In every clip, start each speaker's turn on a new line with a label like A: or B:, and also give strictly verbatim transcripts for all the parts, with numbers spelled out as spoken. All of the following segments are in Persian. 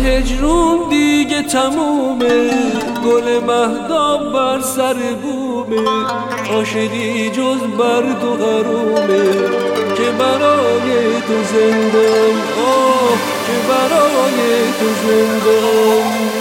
A: هجرون دیگه تمومه، گل مهتاب بر سر بومه، عاشقی جز بر تو غرومه که برای تو زندم، آه که برای تو زندم.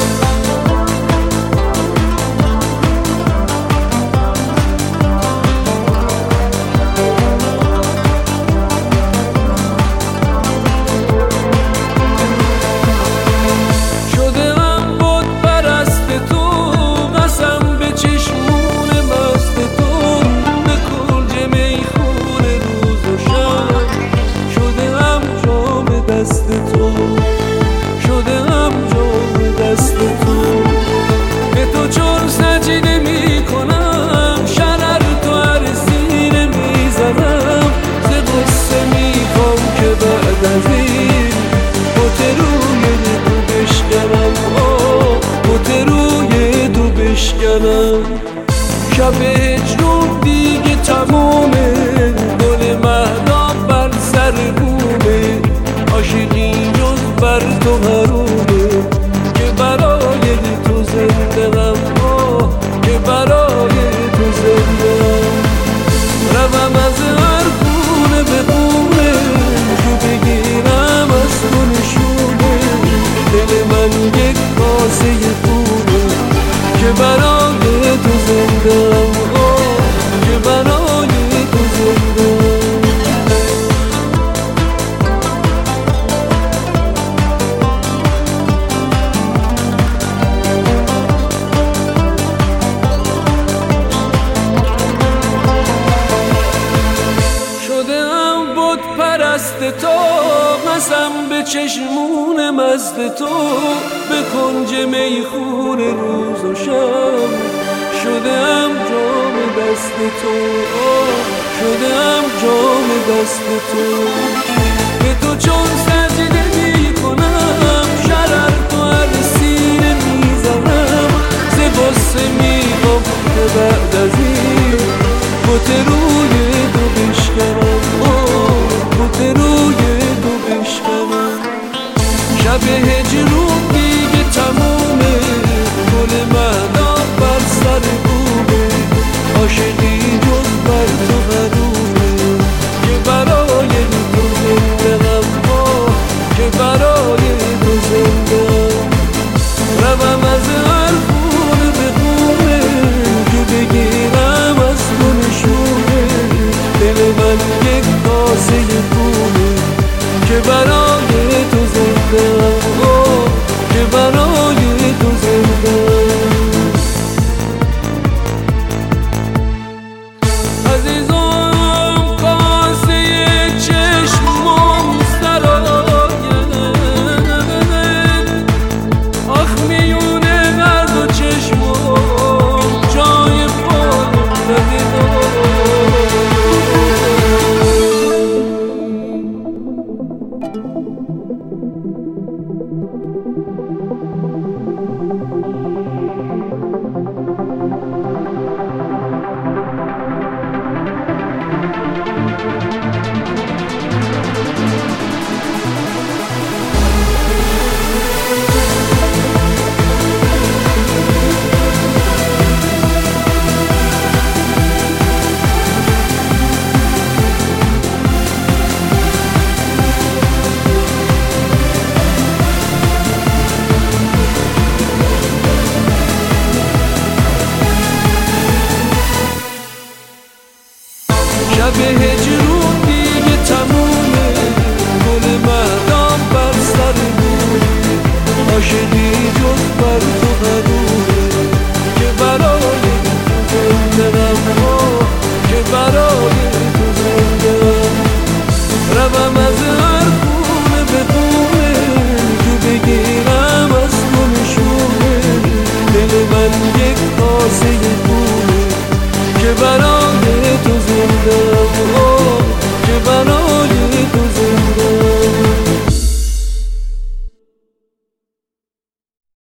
A: شب هجرون دیگه تمومه، گل مهتاب بر سر بومه، عاشقی جز بر تو حرومه که برای تو زندم، آه که برای تو زندم. روم از هر خونه به خونه که بگیرم از تو نشونه، دل من یک کاسه خونه که برای تو زندم، آه که برای تو زندم. شدم بت پرست تو، قسم به چشمون مست تو، به کنج میخون روز و شب شدم جام دست تو، شدم جام دست تو. به تو چون سجده می کنم، شرر تو هر سینه می زنم، ز غصه می خواهم که بعد از این بت روی تو بشکنم، بت روی تو بشکنم. شب هجرون دیگه تمومه، گل مهتاب بر سر بومه، عاشقی جز بر تو حرومه که برای تو زندم، آه که برای تو زندم. روم از هر خونه به خونه که بگیرم از تو نشونه، دل من یک کاسه خونه که برای تو زندم، آه که برای تو زندم. عزیزم کاسه چشمم سراید، آخ میونه مرد و چشمم جای پای ندیدم. شب هجرون